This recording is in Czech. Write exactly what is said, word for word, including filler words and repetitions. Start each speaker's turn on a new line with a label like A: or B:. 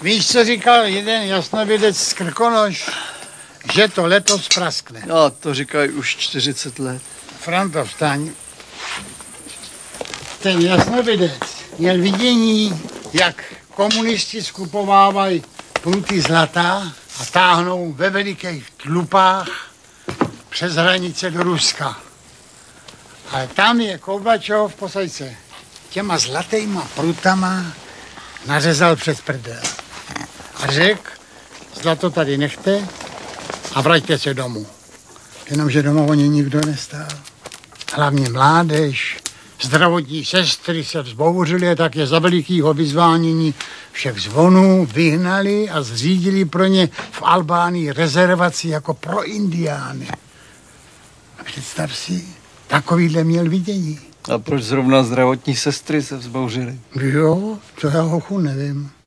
A: Víš, co říkal jeden jasnovidec z Krkonoš? Že to letos praskne.
B: No, to říkají už čtyřicet let.
A: Franto, vstaň. Ten jasnovidec měl vidění, jak komunisti skupovávají pruty zlata a táhnou ve velikých tlupách přes hranice do Ruska. Ale tam je Gorbačov, posajce, těma zlatýma prutama nařezal přes prdel. A řekl, zlato tady nechte a vraťte se domů. Jenomže doma o ně nikdo nestál. Hlavně mládež, zdravotní sestry se vzbouřily, tak je za velikýho vyzvánění všech zvonů vyhnali a zřídili pro ně v Albánii rezervaci jako pro indiány. A představ si, takovýhle měl vidění.
B: A proč zrovna zdravotní sestry se vzbouřily?
A: Jo, to já hochu nevím.